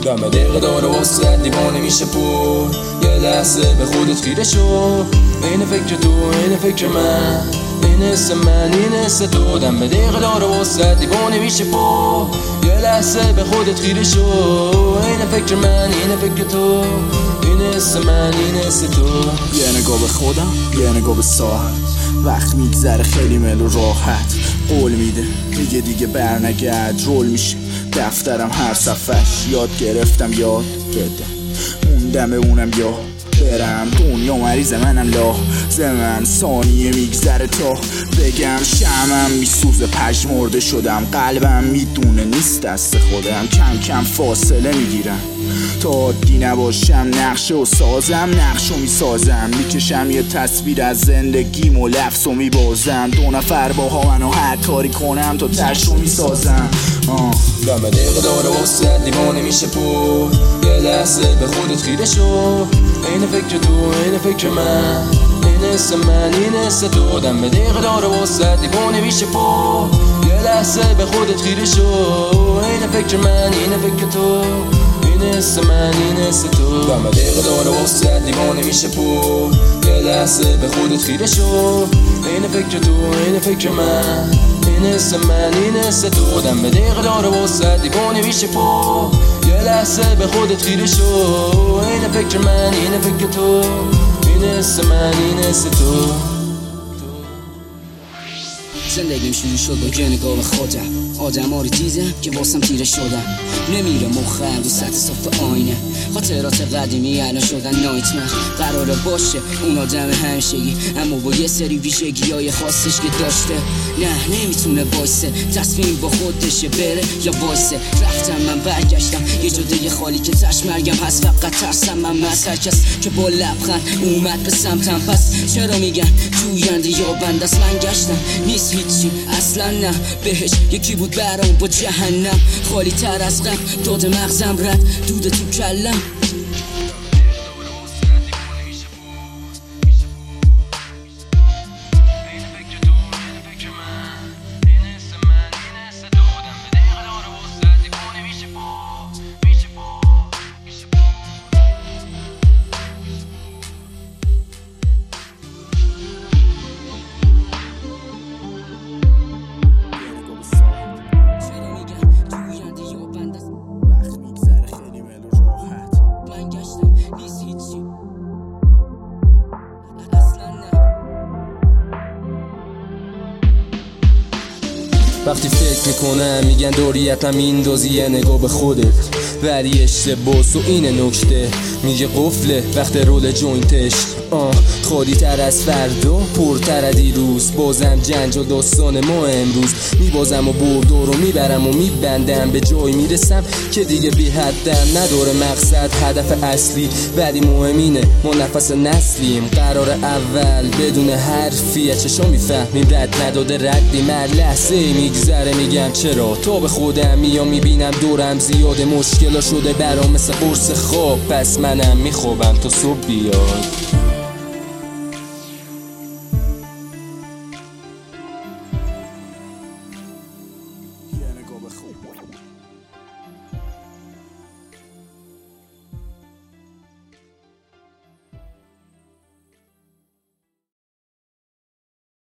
دم دقیقه داره واسه دیوانه میشه پر. یه لحظه به خودت خیره شو، این فکر تو این فکر من، این حس من این حس تو. دم دقیقه داره واسه دیوانه میشه پر. یه لحظه به خودت خیره شو، این فکر من این فکر تو، این حس من این حس تو. یه نگاه به خودم یه نگاه به ساعت، وقت میگذره خیلی مل و راحت. قول میده میگه دیگه برنگرد، رول میشه دفترم هر صفحش. یاد گرفتم یاد بدم، موندم اونم یا برم. دنیا مریض منم لازمم، ثانیه میگذره تا بگم. شمعم میسوزه پژمرده شدم، قلبم میدونه نیست دست خودم. کم کم فاصله میگیرم تا عادی نباشم، نقشه و سازم نقشو میسازم. میکشم یه تصویر از زندگیم و لفظو میبازم. دو نفر باها منو هر کاری کنم تا ترشو میسازم. دم دقیقه داره واسه دیوانه میشه پر. یه لحظه به خودت خیره شو، این فکر تو این فکر من، این حس من این حس تو. دم دقیقه داره واسه دیوانه میشه پر. یه لحظه به خودت خیره شو، این فکر من این فکر تو، این حس من این حس تو. دم دقیقه داره واسه دیوانه میشه پر. یه لحظه به خودت خیره شو، این فکر تو این فکر من، این حس من این حس تو. دم دقیقه داره واسه دیوانه میشه پر. یه لحظه به خودت خیره شو، این فکر من این فکر تو، این حس من این حس تو. زندگیم شروع شد با یه نگاه به خودم، آدم ها رو دیدم که واسم تیره شدم. نمیره مخم رو سطح صاف آینه، خاطرات قدیمی الان شدن نایتمر. قراره باشه اون آدم همیشگی، اما با یه سری ویژگی های خاصش که داشته. نه نمیتونه وایسه، تصمیم با خودشه بره یا وایسه. رفتم من برگشتم یه جاده خالی که تش مرگم هست. فقط ترسم من از هر کس که با لبخند اومد به سمتم. پس چرا میگن جوینده یا بند است؟ من گشتم نیست هیچی اصلا، نه بهش یکی بود برام با جهنم. خالی تر از غم داد مغزم رد دود تو کلم. وقتی فکر میکنم میگن دوریتم این دوزی، یه نگاه به خودت ولی اشتباس و این نکته. میگه قفله وقت رول جوینتش، خالی تر از فردا پرتر از دیروز. بازم جنج و داستان ما امروز، میبازم و بردو رو میبرم و میبندم. به جایی میرسم که دیگه بی حدم، نداره مقصد هدف اصلی ولی مهمینه ما نفس نسلیم. قرار اول بدون حرفی چشا میفهمیم، رد نداده ردی من لحظه میگذره. میگم چرا تا به خودم میام میبینم دورم زیاده، مشکلا شده برام مثل قرص خواب. پس منم میخوابم تا صبح بیاد. یه نگاه به خودم.